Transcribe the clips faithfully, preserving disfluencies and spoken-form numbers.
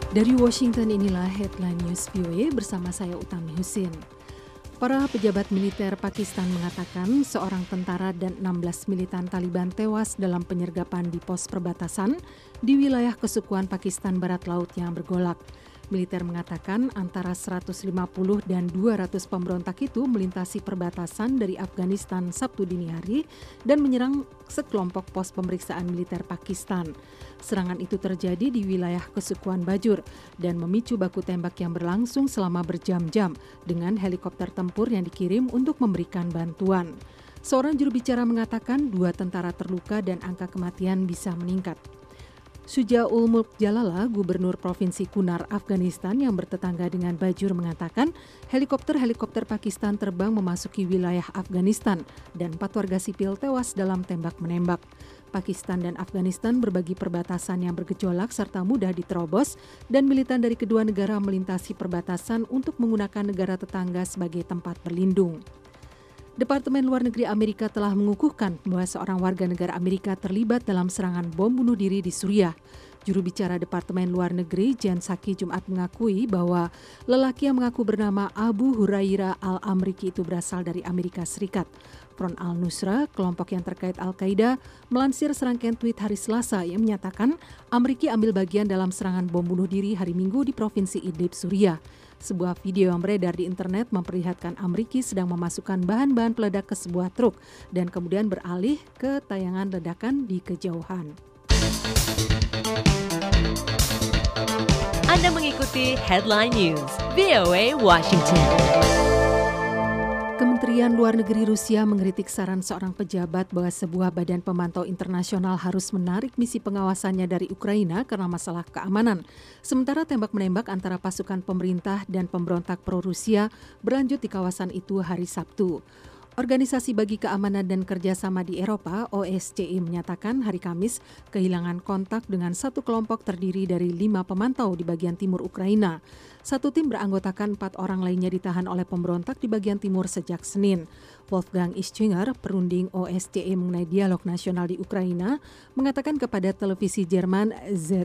Dari Washington, inilah Headline News V O A bersama saya Utami Husin. Para pejabat militer Pakistan mengatakan seorang tentara dan enam belas militan Taliban tewas dalam penyergapan di pos perbatasan di wilayah kesukuan Pakistan Barat Laut yang bergolak. Militer mengatakan antara seratus lima puluh dan dua ratus pemberontak itu melintasi perbatasan dari Afghanistan Sabtu dini hari dan menyerang sekelompok pos pemeriksaan militer Pakistan. Serangan itu terjadi di wilayah kesukuan Bajur dan memicu baku tembak yang berlangsung selama berjam-jam dengan helikopter tempur yang dikirim untuk memberikan bantuan. Seorang juru bicara mengatakan dua tentara terluka dan angka kematian bisa meningkat. Syujaul Mulk Jalala, gubernur Provinsi Kunar, Afghanistan yang bertetangga dengan Bajur mengatakan helikopter-helikopter Pakistan terbang memasuki wilayah Afghanistan dan empat warga sipil tewas dalam tembak-menembak. Pakistan dan Afghanistan berbagi perbatasan yang bergejolak serta mudah diterobos dan militan dari kedua negara melintasi perbatasan untuk menggunakan negara tetangga sebagai tempat berlindung. Departemen Luar Negeri Amerika telah mengukuhkan bahwa seorang warga negara Amerika terlibat dalam serangan bom bunuh diri di Suriah. Juru bicara Departemen Luar Negeri Jen Psaki Jumat mengakui bahwa lelaki yang mengaku bernama Abu Hurairah al-Amriki itu berasal dari Amerika Serikat. Front al-Nusra, kelompok yang terkait Al-Qaeda, melansir serangkaian tweet hari Selasa yang menyatakan Amriki ambil bagian dalam serangan bom bunuh diri hari Minggu di Provinsi Idlib, Suriah. Sebuah video yang beredar di internet memperlihatkan Amriki sedang memasukkan bahan-bahan peledak ke sebuah truk dan kemudian beralih ke tayangan ledakan di kejauhan. Anda mengikuti Headline News V O A Washington. Kementerian Luar Negeri Rusia mengkritik saran seorang pejabat bahwa sebuah badan pemantau internasional harus menarik misi pengawasannya dari Ukraina karena masalah keamanan. Sementara tembak-menembak antara pasukan pemerintah dan pemberontak pro-Rusia berlanjut di kawasan itu hari Sabtu. Organisasi Bagi Keamanan dan Kerjasama di Eropa, O S C E, menyatakan hari Kamis kehilangan kontak dengan satu kelompok terdiri dari lima pemantau di bagian timur Ukraina. Satu tim beranggotakan empat orang lainnya ditahan oleh pemberontak di bagian timur sejak Senin. Wolfgang Ischinger, perunding O S C E mengenai dialog nasional di Ukraina, mengatakan kepada televisi Jerman Z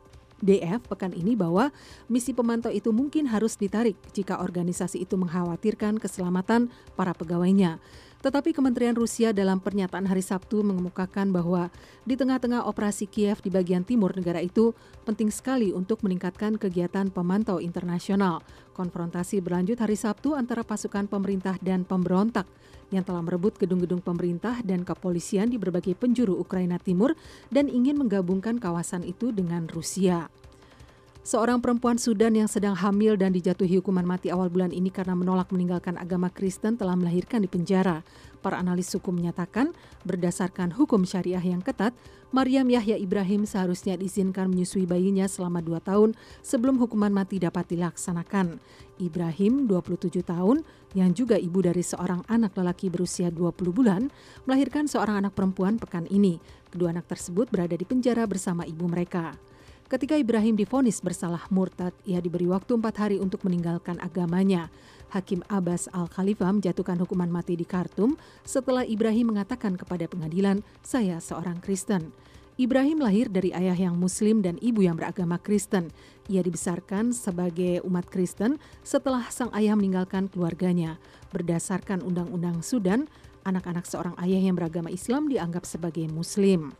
D F pekan ini bahwa misi pemantau itu mungkin harus ditarik jika organisasi itu mengkhawatirkan keselamatan para pegawainya. Tetapi Kementerian Rusia dalam pernyataan hari Sabtu mengemukakan bahwa di tengah-tengah operasi Kiev di bagian timur negara itu penting sekali untuk meningkatkan kegiatan pemantau internasional. Konfrontasi berlanjut hari Sabtu antara pasukan pemerintah dan pemberontak yang telah merebut gedung-gedung pemerintah dan kepolisian di berbagai penjuru Ukraina Timur dan ingin menggabungkan kawasan itu dengan Rusia. Seorang perempuan Sudan yang sedang hamil dan dijatuhi hukuman mati awal bulan ini karena menolak meninggalkan agama Kristen telah melahirkan di penjara. Para analis hukum menyatakan berdasarkan hukum syariah yang ketat, Maryam Yahya Ibrahim seharusnya diizinkan menyusui bayinya selama dua tahun sebelum hukuman mati dapat dilaksanakan. Ibrahim, dua puluh tujuh tahun, yang juga ibu dari seorang anak lelaki berusia dua puluh bulan, melahirkan seorang anak perempuan pekan ini. Kedua anak tersebut berada di penjara bersama ibu mereka. Ketika Ibrahim divonis bersalah murtad, ia diberi waktu empat hari untuk meninggalkan agamanya. Hakim Abbas Al-Khalifah menjatuhkan hukuman mati di Khartoum setelah Ibrahim mengatakan kepada pengadilan, "Saya seorang Kristen." Ibrahim lahir dari ayah yang Muslim dan ibu yang beragama Kristen. Ia dibesarkan sebagai umat Kristen setelah sang ayah meninggalkan keluarganya. Berdasarkan Undang-Undang Sudan, anak-anak seorang ayah yang beragama Islam dianggap sebagai Muslim.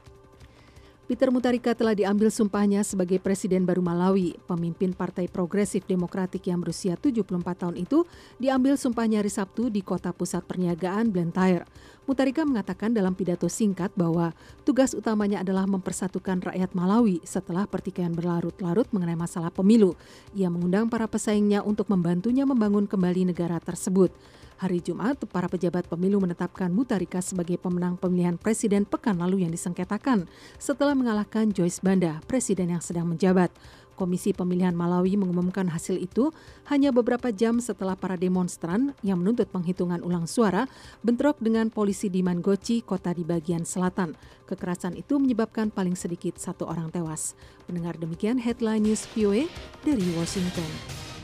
Peter Mutharika telah diambil sumpahnya sebagai Presiden baru Malawi. Pemimpin Partai Progresif Demokratik yang berusia tujuh puluh empat tahun itu diambil sumpahnya hari Sabtu di kota pusat perniagaan Blantyre. Mutharika mengatakan dalam pidato singkat bahwa tugas utamanya adalah mempersatukan rakyat Malawi setelah pertikaian berlarut-larut mengenai masalah pemilu. Ia mengundang para pesaingnya untuk membantunya membangun kembali negara tersebut. Hari Jumat, para pejabat pemilu menetapkan Mutharika sebagai pemenang pemilihan presiden pekan lalu yang disengketakan setelah mengalahkan Joyce Banda, presiden yang sedang menjabat. Komisi Pemilihan Malawi mengumumkan hasil itu hanya beberapa jam setelah para demonstran yang menuntut penghitungan ulang suara bentrok dengan polisi di Mangochi, kota di bagian selatan. Kekerasan itu menyebabkan paling sedikit satu orang tewas. Pendengar, demikian Headline News V O A dari Washington.